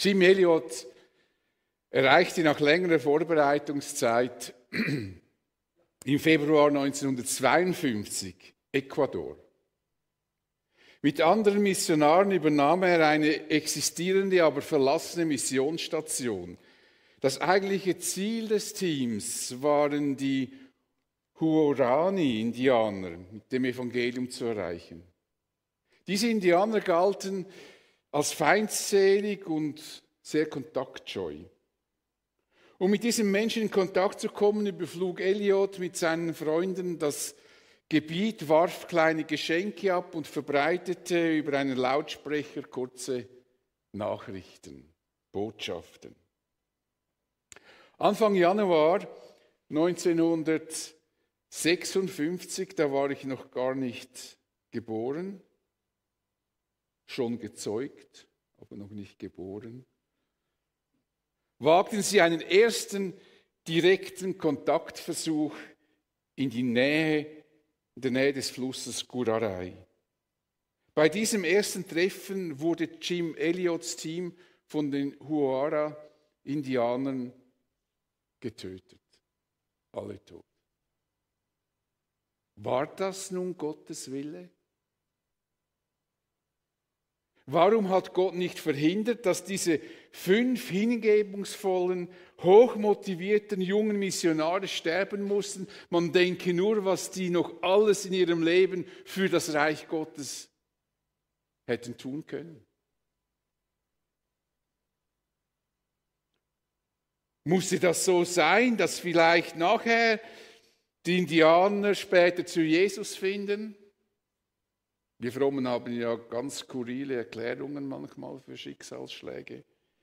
Jim Elliot erreichte nach längerer Vorbereitungszeit im Februar 1952 Ecuador. Mit anderen Missionaren übernahm er eine existierende, aber verlassene Missionsstation. Das eigentliche Ziel des Teams waren die Huaorani-Indianer mit dem Evangelium zu erreichen. Diese Indianer galten als feindselig und sehr kontaktscheu. Um mit diesen Menschen in Kontakt zu kommen, überflog Elliot mit seinen Freunden das Gebiet, warf kleine Geschenke ab und verbreitete über einen Lautsprecher kurze Nachrichten, Botschaften. Anfang Januar 1956, da war ich noch gar nicht geboren, schon gezeugt, aber noch nicht geboren, wagten sie einen ersten direkten Kontaktversuch in der Nähe des Flusses Guraray. Bei diesem ersten Treffen wurde Jim Elliots Team von den Huara-Indianern getötet. Alle tot. War das nun Gottes Wille? Warum hat Gott nicht verhindert, dass diese 5 hingebungsvollen, hochmotivierten jungen Missionare sterben mussten? Man denke nur, was die noch alles in ihrem Leben für das Reich Gottes hätten tun können. Musste das so sein, dass vielleicht nachher die Indianer später zu Jesus finden? Wir Frommen haben ja ganz skurrile Erklärungen manchmal für Schicksalsschläge.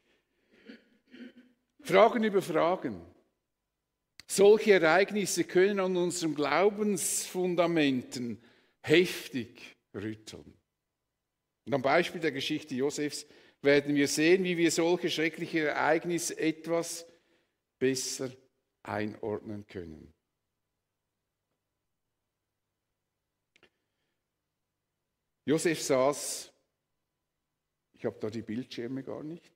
Fragen über Fragen. Solche Ereignisse können an unseren Glaubensfundamenten heftig rütteln. Und am Beispiel der Geschichte Josefs werden wir sehen, wie wir solche schreckliche Ereignisse etwas besser einordnen können. Josef saß, ich habe da die Bildschirme gar nicht,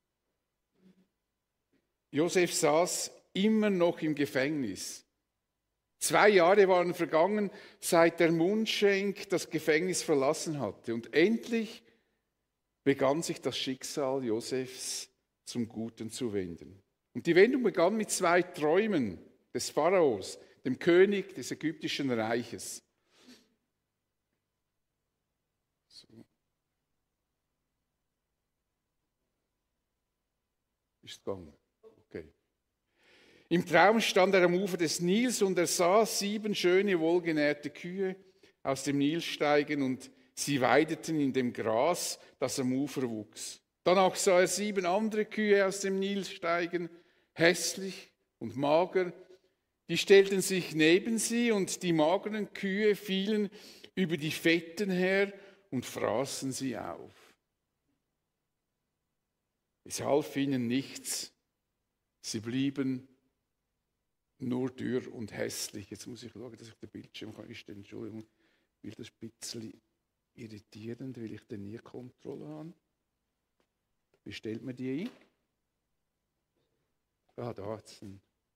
Josef saß immer noch im Gefängnis. 2 Jahre waren vergangen, seit der Mundschenk das Gefängnis verlassen hatte. Und endlich begann sich das Schicksal Josefs zum Guten zu wenden. Und die Wendung begann mit 2 Träumen des Pharaos, dem König des ägyptischen Reiches. Ist gegangen. Okay. Im Traum stand er am Ufer des Nils und er sah 7 schöne, wohlgenährte Kühe aus dem Nil steigen und sie weideten in dem Gras, das am Ufer wuchs. Danach sah er 7 andere Kühe aus dem Nil steigen, hässlich und mager. Die stellten sich neben sie und die mageren Kühe fielen über die fetten her und fraßen sie auf. Es half ihnen nichts. Sie blieben nur dürr und hässlich. Jetzt muss ich schauen, dass ich den Bildschirm einstellen kann. Entschuldigung, weil das ein bisschen irritierend, weil ich dann nie Kontrolle habe. Wie stellt man die ein? Ah, da hat es einen.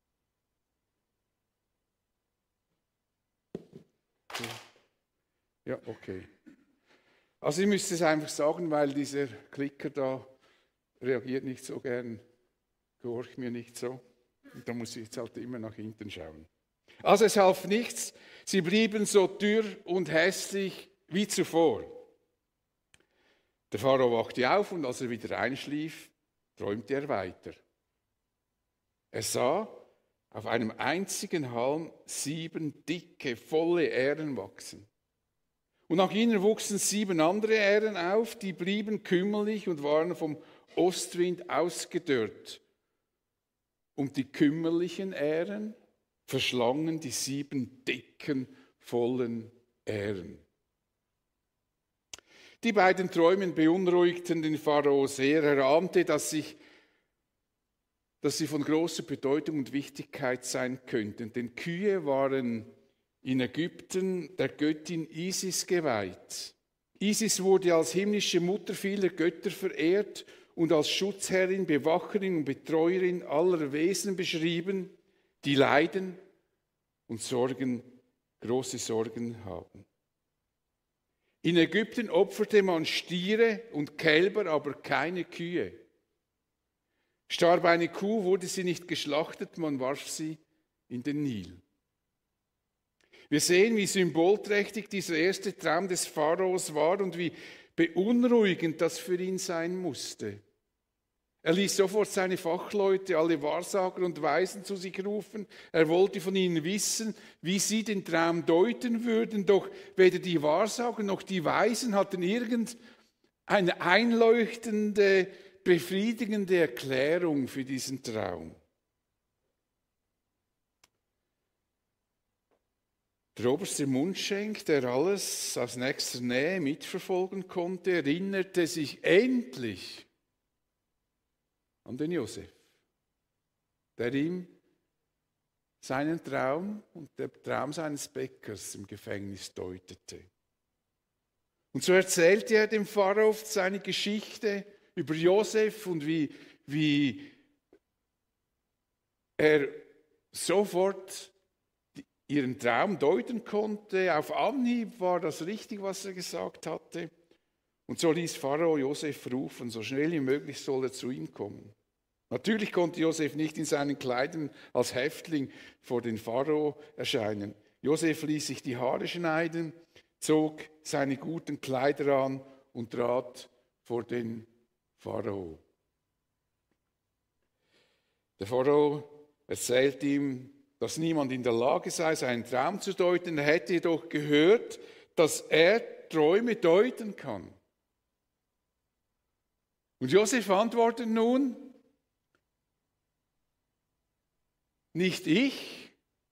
Ja, okay. Also ich müsste es einfach sagen, weil dieser Klicker da reagiert nicht so gern, gehorcht mir nicht so. Und da muss ich jetzt halt immer nach hinten schauen. Also es half nichts, sie blieben so dürr und hässlich wie zuvor. Der Pharao wachte auf und als er wieder einschlief, träumte er weiter. Er sah auf einem einzigen Halm 7 dicke, volle Ähren wachsen. Und nach ihnen wuchsen 7 andere Ähren auf, die blieben kümmerlich und waren vom Ostwind ausgedörrt. Und die kümmerlichen Ähren verschlangen die 7 dicken, vollen Ähren. Die beiden Träume beunruhigten den Pharao sehr. Er ahnte, dass sie von großer Bedeutung und Wichtigkeit sein könnten. Denn Kühe waren in Ägypten der Göttin Isis geweiht. Isis wurde als himmlische Mutter vieler Götter verehrt und als Schutzherrin, Bewacherin und Betreuerin aller Wesen beschrieben, die leiden und große Sorgen haben. In Ägypten opferte man Stiere und Kälber, aber keine Kühe. Starb eine Kuh, wurde sie nicht geschlachtet, man warf sie in den Nil. Wir sehen, wie symbolträchtig dieser erste Traum des Pharaos war und wie beunruhigend das für ihn sein musste. Er ließ sofort seine Fachleute, alle Wahrsager und Weisen zu sich rufen. Er wollte von ihnen wissen, wie sie den Traum deuten würden. Doch weder die Wahrsager noch die Weisen hatten irgendeine einleuchtende, befriedigende Erklärung für diesen Traum. Der oberste Mundschenk, der alles aus nächster Nähe mitverfolgen konnte, erinnerte sich endlich an den Josef, der ihm seinen Traum und der Traum seines Bäckers im Gefängnis deutete. Und so erzählte er dem Pharao seine Geschichte über Josef und wie er sofort ihren Traum deuten konnte. Auf Anhieb war das richtig, was er gesagt hatte. Und so ließ Pharao Josef rufen, so schnell wie möglich soll er zu ihm kommen. Natürlich konnte Josef nicht in seinen Kleidern als Häftling vor den Pharao erscheinen. Josef ließ sich die Haare schneiden, zog seine guten Kleider an und trat vor den Pharao. Der Pharao erzählt ihm, dass niemand in der Lage sei, seinen Traum zu deuten. Er hätte jedoch gehört, dass er Träume deuten kann. Und Josef antwortet nun, nicht ich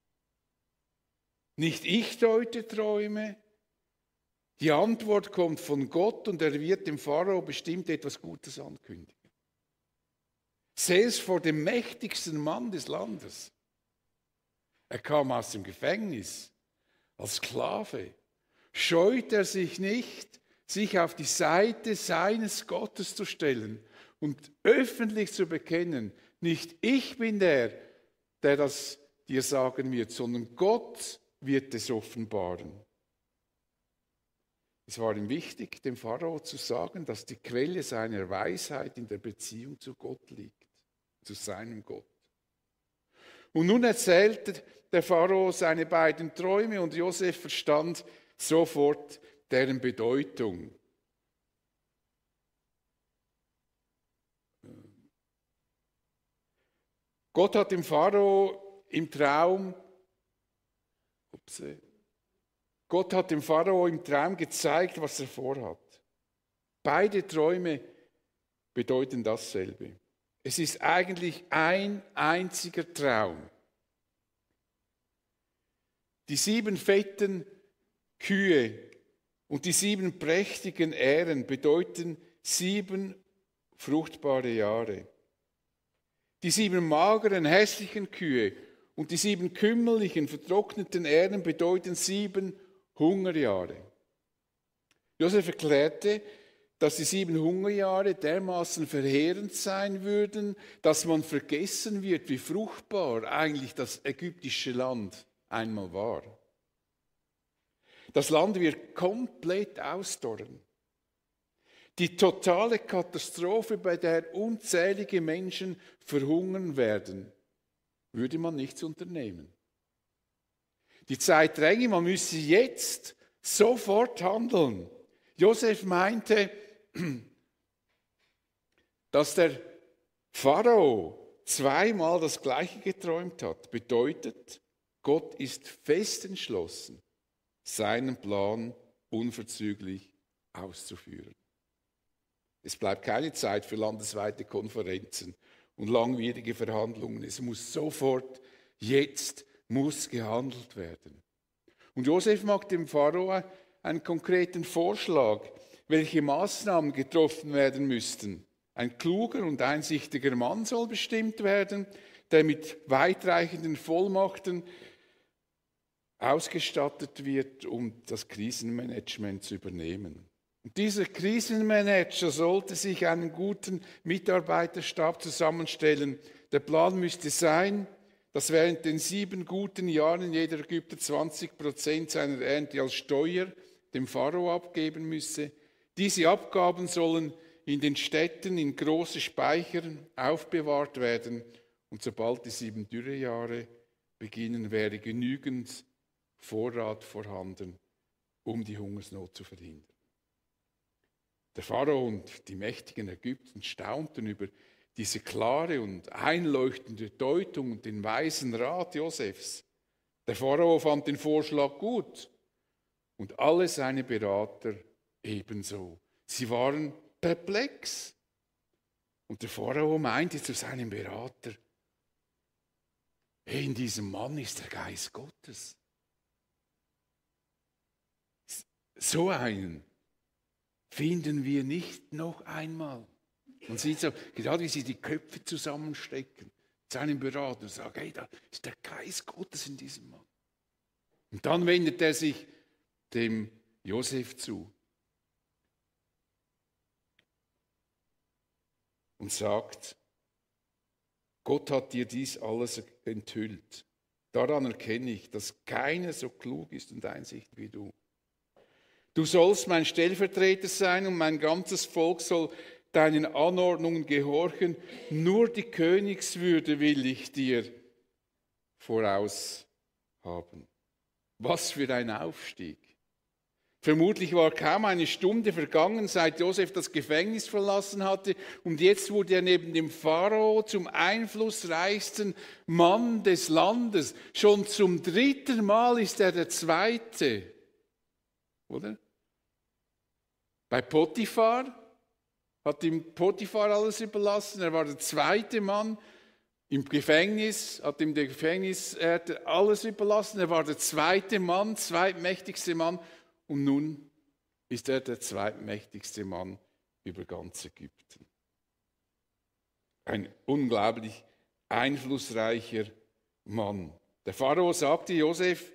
deute Träume. Die Antwort kommt von Gott und er wird dem Pharao bestimmt etwas Gutes ankündigen. Selbst vor dem mächtigsten Mann des Landes. Er kam aus dem Gefängnis als Sklave. Scheut er sich nicht, sich auf die Seite seines Gottes zu stellen und öffentlich zu bekennen, nicht ich bin der das dir sagen wird, sondern Gott wird es offenbaren. Es war ihm wichtig, dem Pharao zu sagen, dass die Quelle seiner Weisheit in der Beziehung zu Gott liegt, zu seinem Gott. Und nun erzählte der Pharao seine beiden Träume und Josef verstand sofort deren Bedeutung. Gott hat dem Pharao im Traum gezeigt, was er vorhat. Beide Träume bedeuten dasselbe. Es ist eigentlich ein einziger Traum. Die 7 fetten Kühe und die 7 prächtigen Ähren bedeuten 7 fruchtbare Jahre. Die 7 mageren, hässlichen Kühe und die 7 kümmerlichen, vertrockneten Ähren bedeuten 7 Hungerjahre. Josef erklärte, dass die 7 Hungerjahre dermaßen verheerend sein würden, dass man vergessen wird, wie fruchtbar eigentlich das ägyptische Land einmal war. Das Land wird komplett ausdorren. Die totale Katastrophe, bei der unzählige Menschen verhungern werden, würde man nichts unternehmen. Die Zeit dränge, man müsse jetzt sofort handeln. Josef meinte, dass der Pharao zweimal das Gleiche geträumt hat. Bedeutet, Gott ist fest entschlossen, seinen Plan unverzüglich auszuführen. Es bleibt keine Zeit für landesweite Konferenzen und langwierige Verhandlungen. Es muss sofort, jetzt muss gehandelt werden. Und Josef macht dem Pharao einen konkreten Vorschlag, welche Maßnahmen getroffen werden müssten. Ein kluger und einsichtiger Mann soll bestimmt werden, der mit weitreichenden Vollmachten ausgestattet wird, um das Krisenmanagement zu übernehmen. Und dieser Krisenmanager sollte sich einen guten Mitarbeiterstab zusammenstellen. Der Plan müsste sein, dass während den 7 guten Jahren jeder Ägypter 20% seiner Ernte als Steuer dem Pharao abgeben müsse. Diese Abgaben sollen in den Städten in große Speicher aufbewahrt werden. Und sobald die 7 Dürrejahre beginnen, wäre genügend Vorrat vorhanden, um die Hungersnot zu verhindern. Der Pharao und die Mächtigen Ägyptens staunten über diese klare und einleuchtende Deutung und den weisen Rat Josefs. Der Pharao fand den Vorschlag gut und alle seine Berater ebenso. Sie waren perplex. Und der Pharao meinte zu seinem Berater, hey, in diesem Mann ist der Geist Gottes. So einen finden wir nicht noch einmal. Man sieht so, gerade wie sie die Köpfe zusammenstecken, seinem Berater und sagen, hey, da ist der Geist Gottes in diesem Mann. Und dann wendet er sich dem Josef zu und sagt, Gott hat dir dies alles enthüllt. Daran erkenne ich, dass keiner so klug ist und einsichtig wie du. Du sollst mein Stellvertreter sein und mein ganzes Volk soll deinen Anordnungen gehorchen. Nur die Königswürde will ich dir voraus haben. Was für ein Aufstieg. Vermutlich war kaum eine Stunde vergangen, seit Josef das Gefängnis verlassen hatte. Und jetzt wurde er neben dem Pharao zum einflussreichsten Mann des Landes. Schon zum 3. Mal ist er der Zweite. Oder? Bei Potiphar hat ihm Potiphar alles überlassen. Er war der 2. Mann. Im Gefängnis hat ihm der Gefängniswärter alles überlassen. Er war der 2. Mann, zweitmächtigste Mann. Und nun ist er der zweitmächtigste Mann über ganz Ägypten. Ein unglaublich einflussreicher Mann. Der Pharao sagte Josef,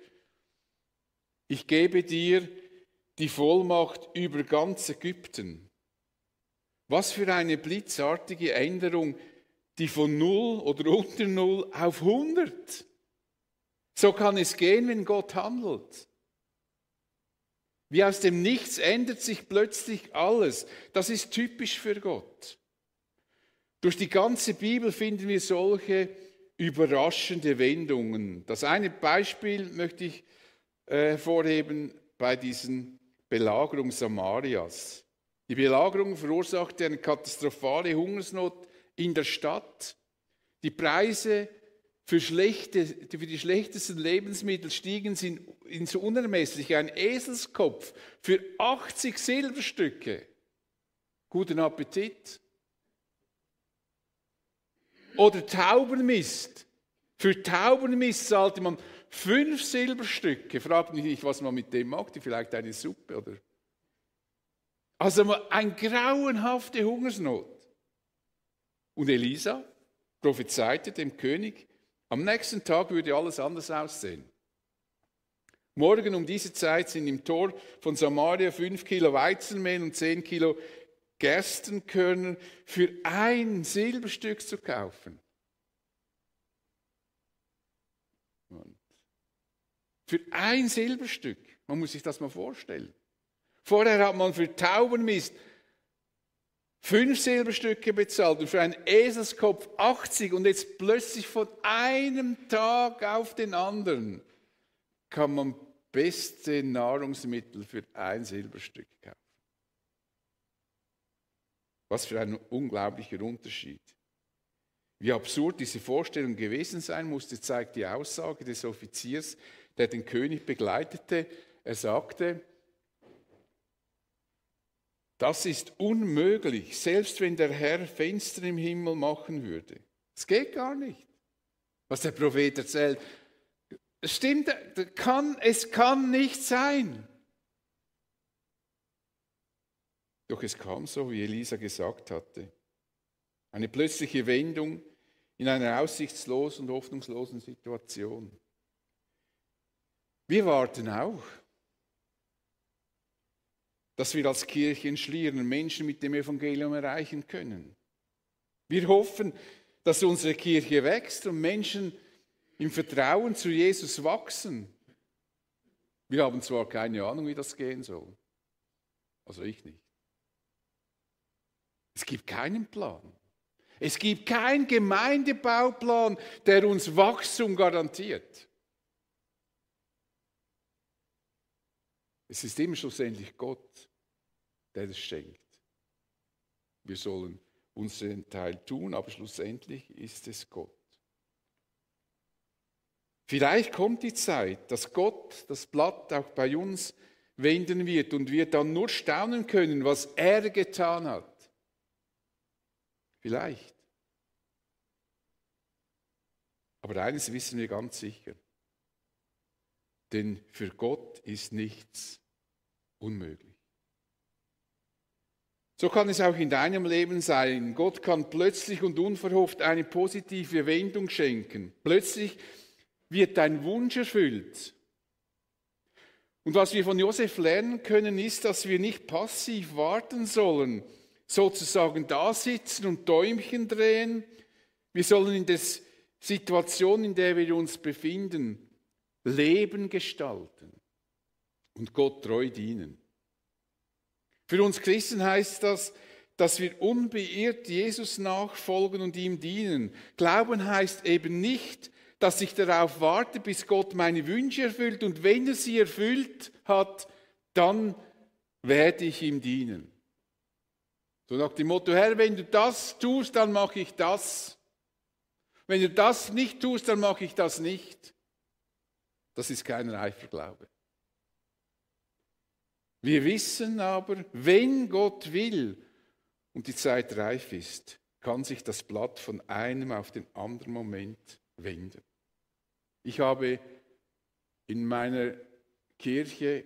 ich gebe dir die Vollmacht über ganz Ägypten. Was für eine blitzartige Änderung, die von 0 oder unter 0 auf 100. So kann es gehen, wenn Gott handelt. Wie aus dem Nichts ändert sich plötzlich alles. Das ist typisch für Gott. Durch die ganze Bibel finden wir solche überraschende Wendungen. Das eine Beispiel möchte ich hervorheben bei diesen Belagerung Samarias. Die Belagerung verursachte eine katastrophale Hungersnot in der Stadt. Die Preise für die schlechtesten Lebensmittel stiegen ins Unermessliche. Ein Eselskopf für 80 Silberstücke. Guten Appetit. Oder Taubenmist. Für Taubenmist zahlte man 5 Silberstücke. Fragt mich nicht, was man mit dem macht. Vielleicht eine Suppe, oder? Also eine grauenhafte Hungersnot. Und Elisa prophezeite dem König, am nächsten Tag würde alles anders aussehen. Morgen um diese Zeit sind im Tor von Samaria 5 Kilo Weizenmehl und 10 Kilo Gerstenkörner für 1 Silberstück zu kaufen. Für 1 Silberstück. Man muss sich das mal vorstellen. Vorher hat man für Taubenmist 5 Silberstücke bezahlt und für einen Eselskopf 80 und jetzt plötzlich von einem Tag auf den anderen kann man beste Nahrungsmittel für 1 Silberstück kaufen. Was für ein unglaublicher Unterschied. Wie absurd diese Vorstellung gewesen sein musste, zeigt die Aussage des Offiziers, der den König begleitete. Er sagte, das ist unmöglich, selbst wenn der Herr Fenster im Himmel machen würde. Es geht gar nicht, was der Prophet erzählt. Es stimmt, es kann nicht sein. Doch es kam so, wie Elisa gesagt hatte. Eine plötzliche Wendung in einer aussichtslosen und hoffnungslosen Situation. Wir warten auch, dass wir als Kirche in Schlieren Menschen mit dem Evangelium erreichen können. Wir hoffen, dass unsere Kirche wächst und Menschen im Vertrauen zu Jesus wachsen. Wir haben zwar keine Ahnung, wie das gehen soll. Also ich nicht. Es gibt keinen Plan. Es gibt keinen Gemeindebauplan, der uns Wachstum garantiert. Es ist immer schlussendlich Gott, der es schenkt. Wir sollen unseren Teil tun, aber schlussendlich ist es Gott. Vielleicht kommt die Zeit, dass Gott das Blatt auch bei uns wenden wird und wir dann nur staunen können, was er getan hat. Vielleicht. Aber eines wissen wir ganz sicher. Denn für Gott ist nichts unmöglich. So kann es auch in deinem Leben sein. Gott kann plötzlich und unverhofft eine positive Wendung schenken. Plötzlich wird dein Wunsch erfüllt. Und was wir von Josef lernen können, ist, dass wir nicht passiv warten sollen, sozusagen da sitzen und Däumchen drehen. Wir sollen in der Situation, in der wir uns befinden, Leben gestalten und Gott treu dienen. Für uns Christen heißt das, dass wir unbeirrt Jesus nachfolgen und ihm dienen. Glauben heißt eben nicht, dass ich darauf warte, bis Gott meine Wünsche erfüllt und wenn er sie erfüllt hat, dann werde ich ihm dienen. So nach dem Motto, Herr, wenn du das tust, dann mache ich das. Wenn du das nicht tust, dann mache ich das nicht. Das ist kein reifer Glaube. Wir wissen aber, wenn Gott will und die Zeit reif ist, kann sich das Blatt von einem auf den anderen Moment wenden. Ich habe in meiner Kirche,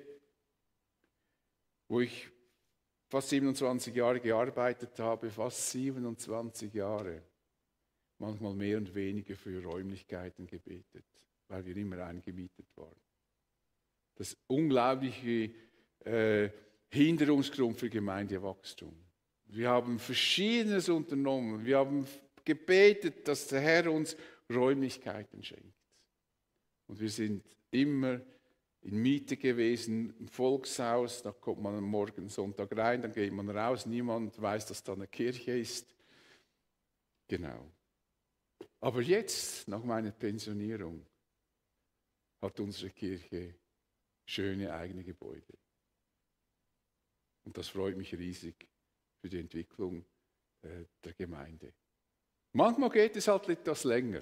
wo ich fast 27 Jahre gearbeitet habe, fast 27 Jahre, manchmal mehr und weniger für Räumlichkeiten gebetet, weil wir immer eingemietet waren. Das unglaubliche Hinderungsgrund für Gemeindewachstum. Wir haben Verschiedenes unternommen. Wir haben gebetet, dass der Herr uns Räumlichkeiten schenkt. Und wir sind immer in Miete gewesen, im Volkshaus. Da kommt man am Morgen Sonntag rein, dann geht man raus. Niemand weiß, dass da eine Kirche ist. Genau. Aber jetzt, nach meiner Pensionierung, hat unsere Kirche schöne eigene Gebäude. Und das freut mich riesig für die Entwicklung der Gemeinde. Manchmal geht es halt etwas länger.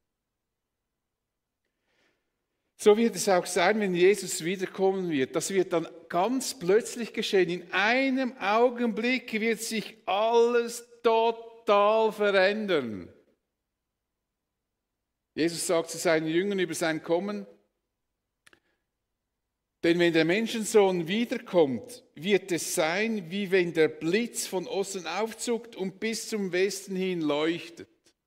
So wird es auch sein, wenn Jesus wiederkommen wird. Das wird dann ganz plötzlich geschehen. In einem Augenblick wird sich alles total verändern. Jesus sagt zu seinen Jüngern über sein Kommen, denn wenn der Menschensohn wiederkommt, wird es sein, wie wenn der Blitz von Osten aufzuckt und bis zum Westen hin leuchtet.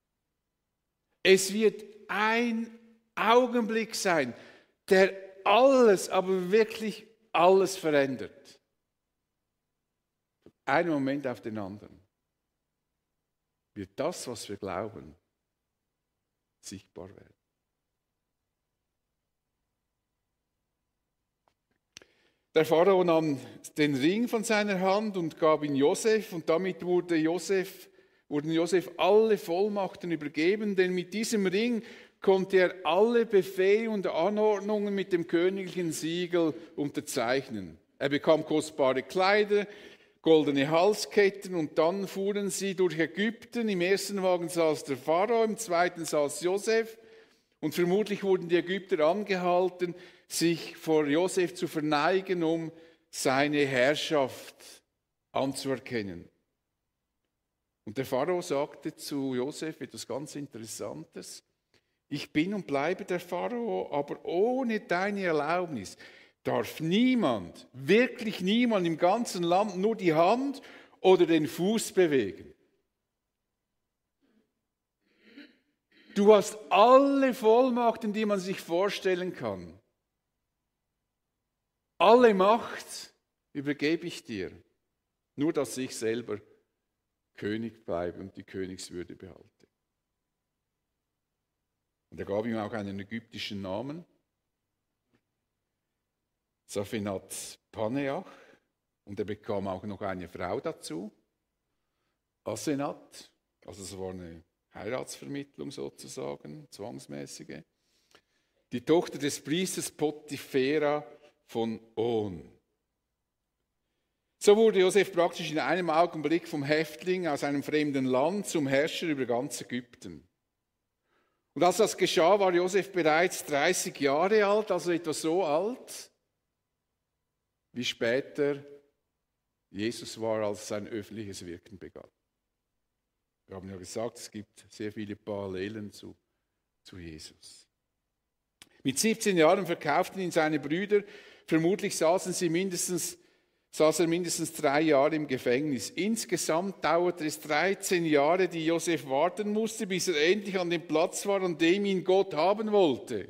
Es wird ein Augenblick sein, der alles, aber wirklich alles verändert. Von einem Moment auf den anderen wird das, was wir glauben, sichtbar werden. Der Pharao nahm den Ring von seiner Hand und gab ihn Josef, und damit wurden Josef alle Vollmachten übergeben, denn mit diesem Ring konnte er alle Befehle und Anordnungen mit dem königlichen Siegel unterzeichnen. Er bekam kostbare Kleider, goldene Halsketten, und dann fuhren sie durch Ägypten. Im ersten Wagen saß der Pharao, im zweiten saß Josef, und vermutlich wurden die Ägypter angehalten, sich vor Josef zu verneigen, um seine Herrschaft anzuerkennen. Und der Pharao sagte zu Josef etwas ganz Interessantes: Ich bin und bleibe der Pharao, aber ohne deine Erlaubnis darf niemand, wirklich niemand im ganzen Land nur die Hand oder den Fuß bewegen. Du hast alle Vollmachten, die man sich vorstellen kann. Alle Macht, übergebe ich dir. Nur, dass ich selber König bleibe und die Königswürde behalte. Und er gab ihm auch einen ägyptischen Namen, Safenat Paneach, und er bekam auch noch eine Frau dazu, Asenat, also es war eine Heiratsvermittlung sozusagen, zwangsmäßige, die Tochter des Priesters Potipherah von On. So wurde Josef praktisch in einem Augenblick vom Häftling aus einem fremden Land zum Herrscher über ganz Ägypten. Und als das geschah, war Josef bereits 30 Jahre alt, also etwa so alt, wie später Jesus war, als sein öffentliches Wirken begann. Wir haben ja gesagt, es gibt sehr viele Parallelen zu Jesus. Mit 17 Jahren verkauften ihn seine Brüder, vermutlich saß er mindestens 3 Jahre im Gefängnis. Insgesamt dauerte es 13 Jahre, die Josef warten musste, bis er endlich an dem Platz war, an dem ihn Gott haben wollte.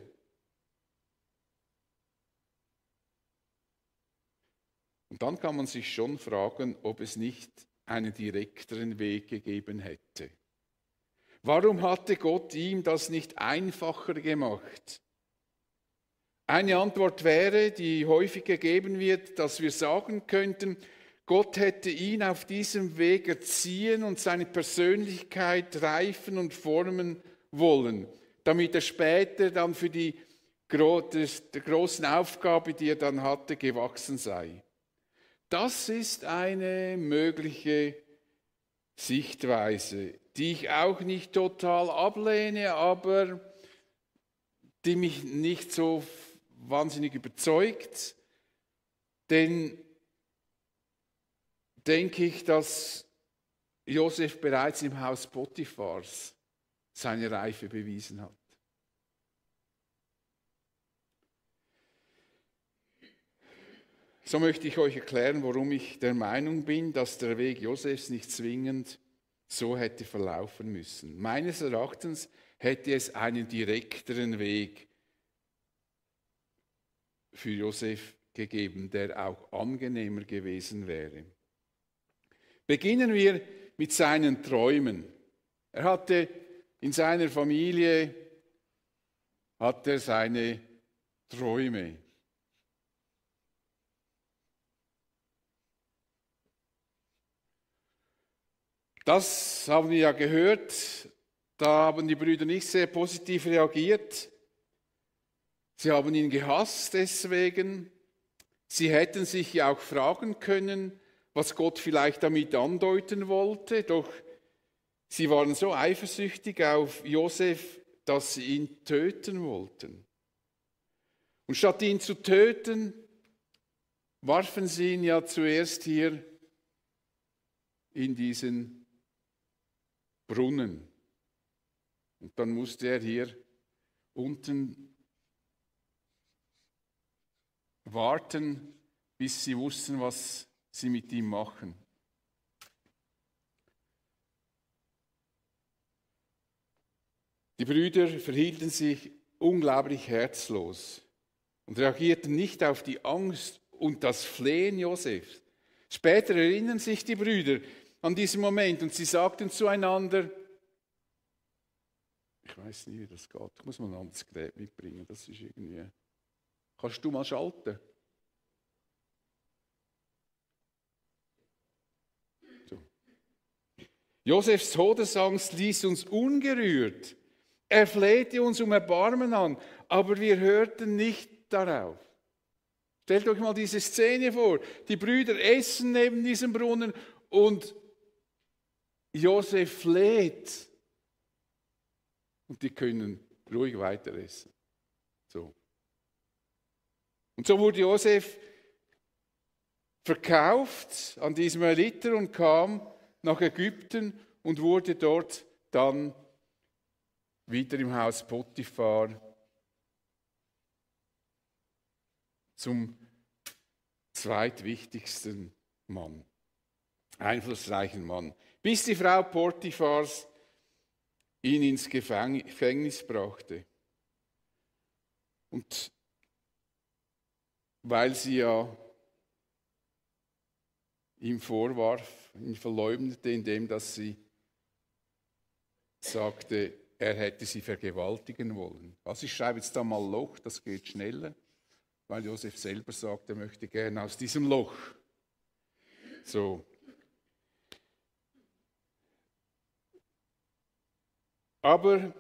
Und dann kann man sich schon fragen, ob es nicht einen direkteren Weg gegeben hätte. Warum hatte Gott ihm das nicht einfacher gemacht? Eine Antwort wäre, die häufig gegeben wird, dass wir sagen könnten, Gott hätte ihn auf diesem Weg erziehen und seine Persönlichkeit reifen und formen wollen, damit er später dann für der großen Aufgabe, die er dann hatte, gewachsen sei. Das ist eine mögliche Sichtweise, die ich auch nicht total ablehne, aber die mich nicht so wahnsinnig überzeugt, denn denke ich, dass Josef bereits im Haus Potiphars seine Reife bewiesen hat. So möchte ich euch erklären, warum ich der Meinung bin, dass der Weg Josefs nicht zwingend so hätte verlaufen müssen. Meines Erachtens hätte es einen direkteren Weg für Josef gegeben, der auch angenehmer gewesen wäre. Beginnen wir mit seinen Träumen. Er hatte in seiner Familie seine Träume. Das haben wir ja gehört, da haben die Brüder nicht sehr positiv reagiert. Sie haben ihn gehasst deswegen. Sie hätten sich ja auch fragen können, was Gott vielleicht damit andeuten wollte, doch sie waren so eifersüchtig auf Josef, dass sie ihn töten wollten. Und statt ihn zu töten, warfen sie ihn ja zuerst hier in diesen Brunnen. Und dann musste er hier unten warten, bis sie wussten, was sie mit ihm machen. Die Brüder verhielten sich unglaublich herzlos und reagierten nicht auf die Angst und das Flehen Josefs. Später erinnern sich die Brüder an diesen Moment und sie sagten zueinander, ich weiß nicht, wie das geht, ich muss mal ein anderes Gerät mitbringen, das ist irgendwie... Kannst du mal schalten? So. Josefs Todesangst ließ uns ungerührt. Er flehte uns um Erbarmen an, aber wir hörten nicht darauf. Stellt euch mal diese Szene vor. Die Brüder essen neben diesem Brunnen und Josef fleht. Und die können ruhig weiter essen. So. Und so wurde Josef verkauft an diesem Ritter und kam nach Ägypten und wurde dort dann wieder im Haus Potiphar zum zweitwichtigsten Mann, einflussreichen Mann, bis die Frau Potiphars ihn ins Gefängnis brachte. Und weil sie ja ihm vorwarf, ihn verleumdete, indem dass sie sagte, er hätte sie vergewaltigen wollen. Also ich schreibe jetzt da mal Loch, das geht schneller, weil Josef selber sagt, er möchte gerne aus diesem Loch. So. Aber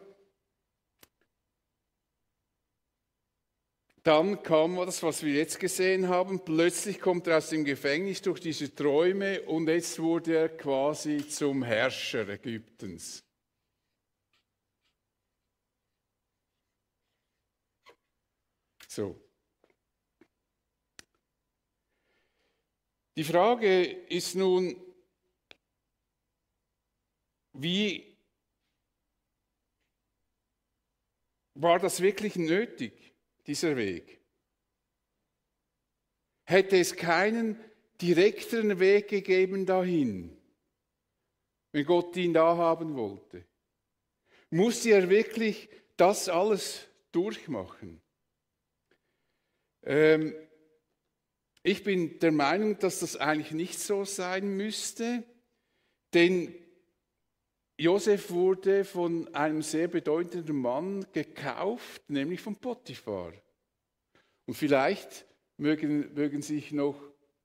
dann kam das, was wir jetzt gesehen haben. Plötzlich kommt er aus dem Gefängnis durch diese Träume und jetzt wurde er quasi zum Herrscher Ägyptens. So. Die Frage ist nun, wie war das wirklich nötig, dieser Weg? Hätte es keinen direkteren Weg gegeben dahin, wenn Gott ihn da haben wollte? Musste er wirklich das alles durchmachen? Ich bin der Meinung, dass das eigentlich nicht so sein müsste, denn Josef wurde von einem sehr bedeutenden Mann gekauft, nämlich von Potiphar. Und vielleicht mögen sich noch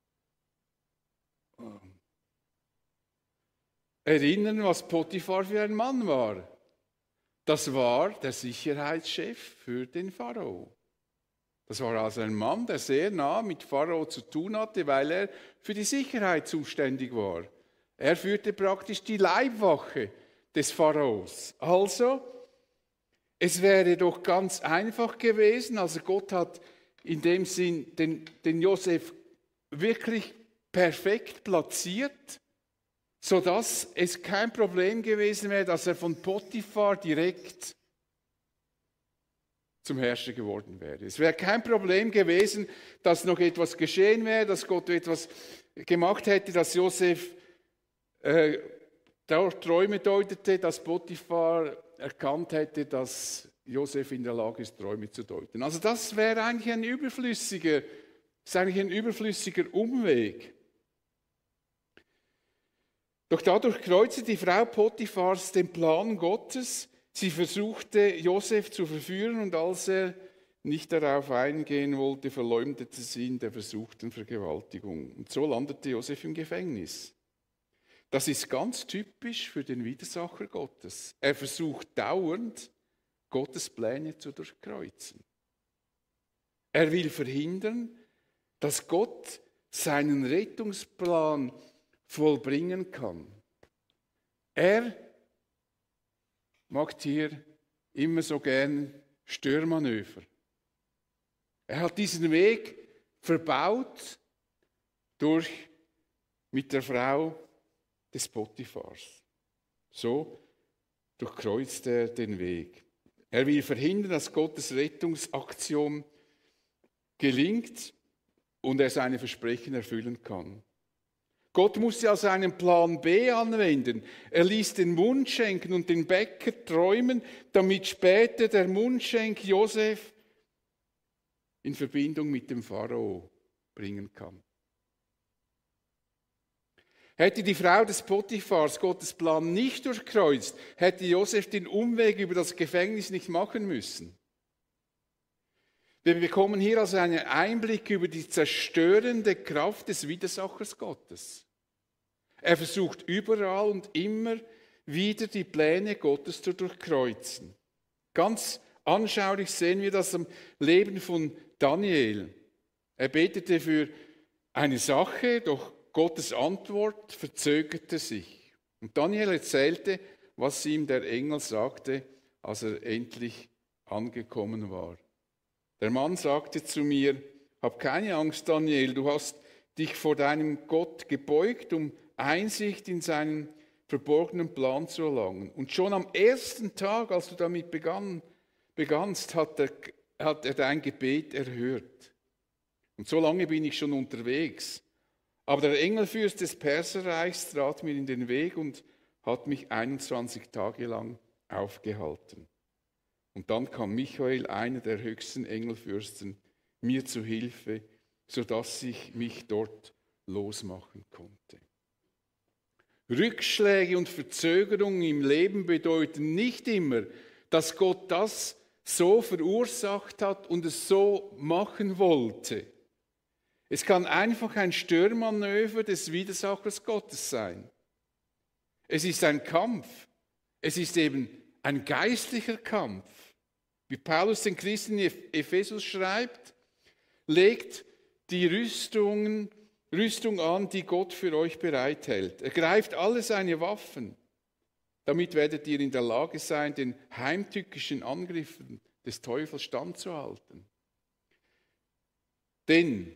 erinnern, was Potiphar für ein Mann war. Das war der Sicherheitschef für den Pharao. Das war also ein Mann, der sehr nah mit Pharao zu tun hatte, weil er für die Sicherheit zuständig war. Er führte praktisch die Leibwache des Pharaos. Also, es wäre doch ganz einfach gewesen, also Gott hat in dem Sinn den Josef wirklich perfekt platziert, sodass es kein Problem gewesen wäre, dass er von Potiphar direkt zum Herrscher geworden wäre. Es wäre kein Problem gewesen, dass noch etwas geschehen wäre, dass Gott etwas gemacht hätte, dass Josef Träume deutete, dass Potiphar erkannt hätte, dass Josef in der Lage ist, Träume zu deuten. Also das wäre eigentlich ein überflüssiger Umweg. Doch dadurch kreuzte die Frau Potiphars den Plan Gottes. Sie versuchte, Josef zu verführen, und als er nicht darauf eingehen wollte, verleumdete sie ihn der versuchten Vergewaltigung. Und so landete Josef im Gefängnis. Das ist ganz typisch für den Widersacher Gottes. Er versucht dauernd, Gottes Pläne zu durchkreuzen. Er will verhindern, dass Gott seinen Rettungsplan vollbringen kann. Er macht hier immer so gern Störmanöver. Er hat diesen Weg verbaut mit der Frau des Potiphars. So durchkreuzt er den Weg. Er will verhindern, dass Gottes Rettungsaktion gelingt und er seine Versprechen erfüllen kann. Gott musste also einen Plan B anwenden. Er ließ den Mundschenken und den Bäcker träumen, damit später der Mundschenk Josef in Verbindung mit dem Pharao bringen kann. Hätte die Frau des Potiphars Gottes Plan nicht durchkreuzt, hätte Josef den Umweg über das Gefängnis nicht machen müssen. Wir bekommen hier also einen Einblick über die zerstörende Kraft des Widersachers Gottes. Er versucht überall und immer wieder die Pläne Gottes zu durchkreuzen. Ganz anschaulich sehen wir das am Leben von Daniel. Er betete für eine Sache, doch Gottes Antwort verzögerte sich. Und Daniel erzählte, was ihm der Engel sagte, als er endlich angekommen war. Der Mann sagte zu mir: Hab keine Angst, Daniel, du hast dich vor deinem Gott gebeugt, um Einsicht in seinen verborgenen Plan zu erlangen. Und schon am ersten Tag, als du damit begannst, hat er dein Gebet erhört. Und so lange bin ich schon unterwegs. Aber der Engelfürst des Perserreichs trat mir in den Weg und hat mich 21 Tage lang aufgehalten. Und dann kam Michael, einer der höchsten Engelfürsten, mir zu Hilfe, sodass ich mich dort losmachen konnte. Rückschläge und Verzögerungen im Leben bedeuten nicht immer, dass Gott das so verursacht hat und es so machen wollte. Es kann einfach ein Störmanöver des Widersachers Gottes sein. Es ist ein Kampf. Es ist eben ein geistlicher Kampf. Wie Paulus den Christen in Ephesus schreibt, legt die Rüstung an, die Gott für euch bereithält. Ergreift alle seine Waffen. Damit werdet ihr in der Lage sein, den heimtückischen Angriffen des Teufels standzuhalten. Denn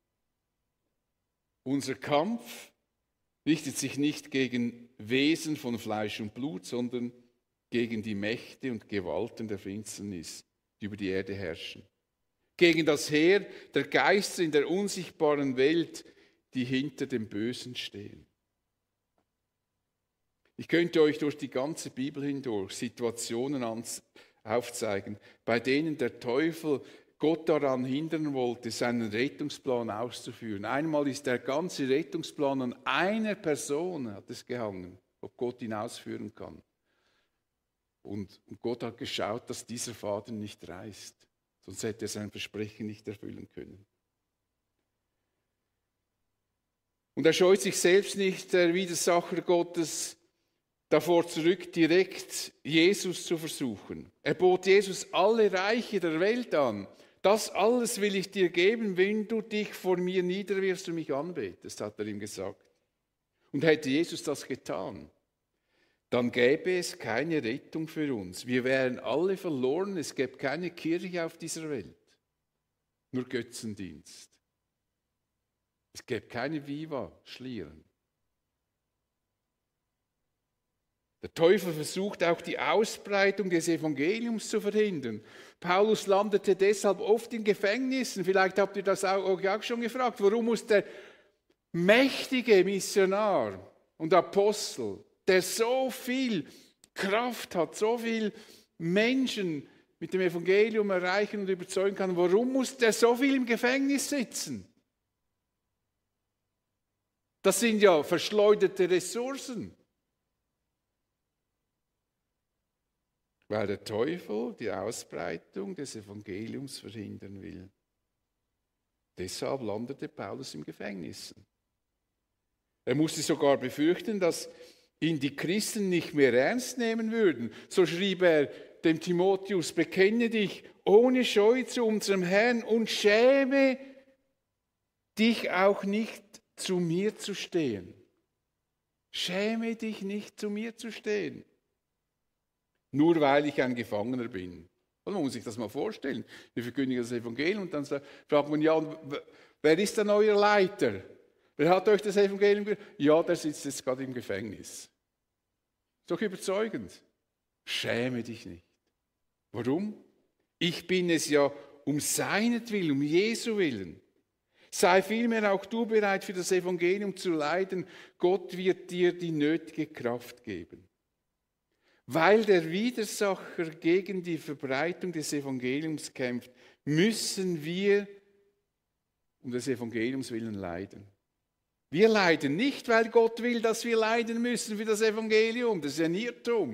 unser Kampf richtet sich nicht gegen Wesen von Fleisch und Blut, sondern gegen die Mächte und Gewalten der Finsternis, die über die Erde herrschen. Gegen das Heer der Geister in der unsichtbaren Welt, die hinter dem Bösen stehen. Ich könnte euch durch die ganze Bibel hindurch Situationen aufzeigen, bei denen der Teufel Gott daran hindern wollte, seinen Rettungsplan auszuführen. Einmal ist der ganze Rettungsplan an einer Person hat es gehangen, ob Gott ihn ausführen kann. Und Gott hat geschaut, dass dieser Faden nicht reißt, sonst hätte er sein Versprechen nicht erfüllen können. Und er scheut sich selbst nicht, der Widersacher Gottes, davor zurück, direkt Jesus zu versuchen. Er bot Jesus alle Reiche der Welt an. Das alles will ich dir geben, wenn du dich vor mir niederwirfst und mich anbetest, hat er ihm gesagt. Und hätte Jesus das getan, dann gäbe es keine Rettung für uns. Wir wären alle verloren, es gäbe keine Kirche auf dieser Welt. Nur Götzendienst. Es gäbe keine Viva-Schlieren. Der Teufel versucht auch die Ausbreitung des Evangeliums zu verhindern. Paulus landete deshalb oft in Gefängnissen. Vielleicht habt ihr das euch auch schon gefragt. Warum muss der mächtige Missionar und Apostel, der so viel Kraft hat, so viel Menschen mit dem Evangelium erreichen und überzeugen kann, warum muss der so viel im Gefängnis sitzen? Das sind ja verschleuderte Ressourcen. Weil der Teufel die Ausbreitung des Evangeliums verhindern will. Deshalb landete Paulus im Gefängnis. Er musste sogar befürchten, dass ihn die Christen nicht mehr ernst nehmen würden. So schrieb er dem Timotheus: Bekenne dich ohne Scheu zu unserem Herrn und schäme dich auch nicht, zu mir zu stehen. Schäme dich nicht, zu mir zu stehen. Nur weil ich ein Gefangener bin. Also man muss sich das mal vorstellen. Wir verkündigen das Evangelium und dann fragt man, ja, wer ist denn euer Leiter? Wer hat euch das Evangelium gegeben? Ja, der sitzt jetzt gerade im Gefängnis. Ist doch überzeugend. Schäme dich nicht. Warum? Ich bin es ja um seinetwillen, um Jesu willen. Sei vielmehr auch du bereit, für das Evangelium zu leiden. Gott wird dir die nötige Kraft geben. Weil der Widersacher gegen die Verbreitung des Evangeliums kämpft, müssen wir um des Evangeliums willen leiden. Wir leiden nicht, weil Gott will, dass wir leiden müssen für das Evangelium. Das ist ein Irrtum.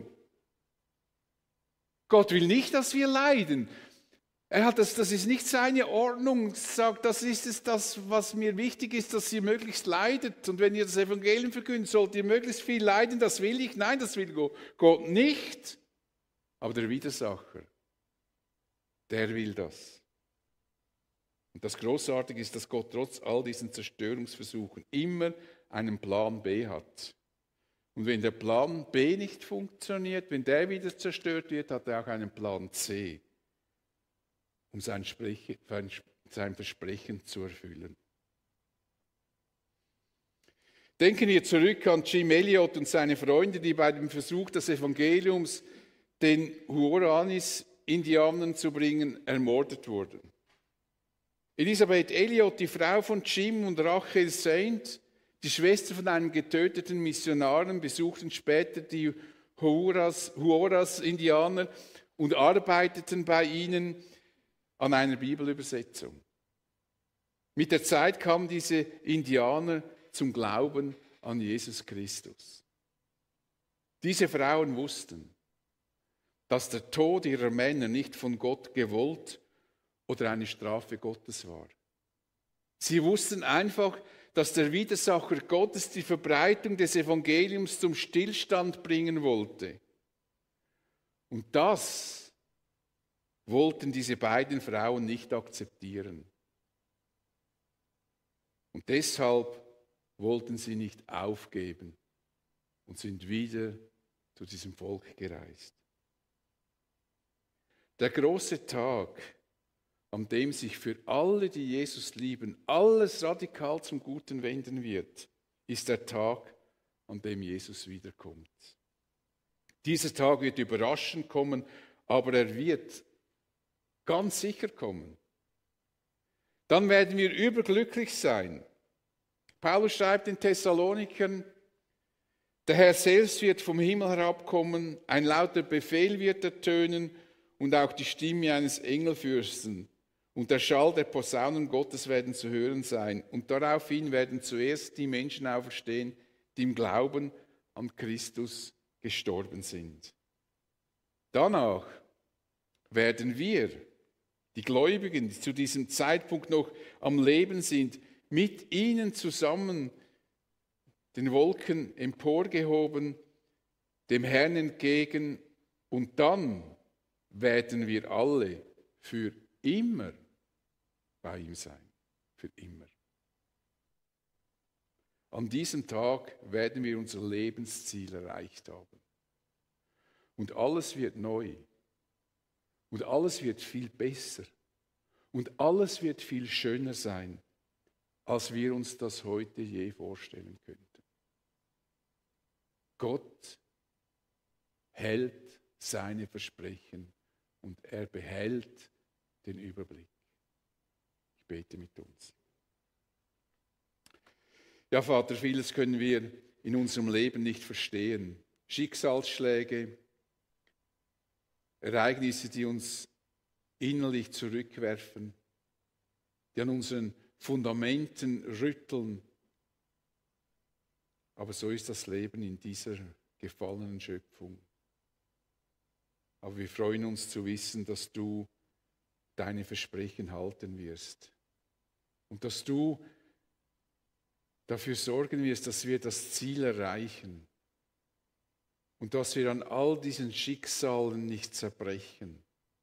Gott will nicht, dass wir leiden. Das ist nicht seine Ordnung. Er sagt, das ist es, was mir wichtig ist, dass ihr möglichst leidet. Und wenn ihr das Evangelium verkündet, sollt ihr möglichst viel leiden. Das will ich. Nein, das will Gott nicht. Aber der Widersacher, der will das. Und das Großartige ist, dass Gott trotz all diesen Zerstörungsversuchen immer einen Plan B hat. Und wenn der Plan B nicht funktioniert, wenn der wieder zerstört wird, hat er auch einen Plan C, um sein Versprechen zu erfüllen. Denken wir zurück an Jim Elliot und seine Freunde, die bei dem Versuch des Evangeliums den Huoronis-Indianern zu bringen, ermordet wurden. Elisabeth Elliot, die Frau von Jim, und Rachel Saint, die Schwester von einem getöteten Missionaren, besuchten später die Huoras-Indianer und arbeiteten bei ihnen an einer Bibelübersetzung. Mit der Zeit kamen diese Indianer zum Glauben an Jesus Christus. Diese Frauen wussten, dass der Tod ihrer Männer nicht von Gott gewollt oder eine Strafe Gottes war. Sie wussten einfach, dass der Widersacher Gottes die Verbreitung des Evangeliums zum Stillstand bringen wollte. Und das wollten diese beiden Frauen nicht akzeptieren. Und deshalb wollten sie nicht aufgeben und sind wieder zu diesem Volk gereist. Der große Tag, an dem sich für alle, die Jesus lieben, alles radikal zum Guten wenden wird, ist der Tag, an dem Jesus wiederkommt. Dieser Tag wird überraschend kommen, aber er wird ganz sicher kommen. Dann werden wir überglücklich sein. Paulus schreibt in Thessalonikern, der Herr selbst wird vom Himmel herabkommen, ein lauter Befehl wird ertönen und auch die Stimme eines Engelfürsten. Und der Schall der Posaunen Gottes werden zu hören sein. Und daraufhin werden zuerst die Menschen auferstehen, die im Glauben an Christus gestorben sind. Danach werden wir, die Gläubigen, die zu diesem Zeitpunkt noch am Leben sind, mit ihnen zusammen den Wolken emporgehoben, dem Herrn entgegen, und dann werden wir alle für immer bei ihm sein. Für immer. An diesem Tag werden wir unser Lebensziel erreicht haben. Und alles wird neu. Und alles wird viel besser. Und alles wird viel schöner sein, als wir uns das heute je vorstellen könnten. Gott hält seine Versprechen und er behält den Überblick. Ich bete mit uns. Ja, Vater, vieles können wir in unserem Leben nicht verstehen. Schicksalsschläge, Ereignisse, die uns innerlich zurückwerfen, die an unseren Fundamenten rütteln. Aber so ist das Leben in dieser gefallenen Schöpfung. Aber wir freuen uns zu wissen, dass du deine Versprechen halten wirst und dass du dafür sorgen wirst, dass wir das Ziel erreichen und dass wir an all diesen Schicksalen nicht zerbrechen.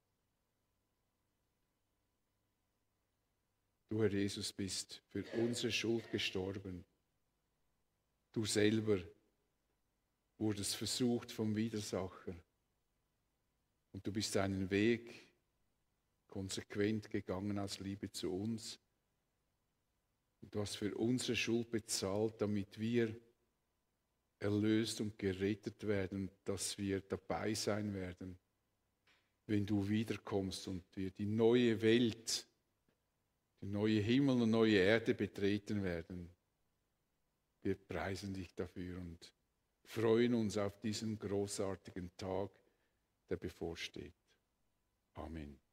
Du, Herr Jesus, bist für unsere Schuld gestorben. Du selber wurdest versucht vom Widersacher. Und du bist einen Weg konsequent gegangen aus Liebe zu uns. Und du hast für unsere Schuld bezahlt, damit wir erlöst und gerettet werden, dass wir dabei sein werden, wenn du wiederkommst und wir die neue Welt, die neue Himmel und neue Erde betreten werden. Wir preisen dich dafür und freuen uns auf diesen großartigen Tag, der bevorsteht. Amen.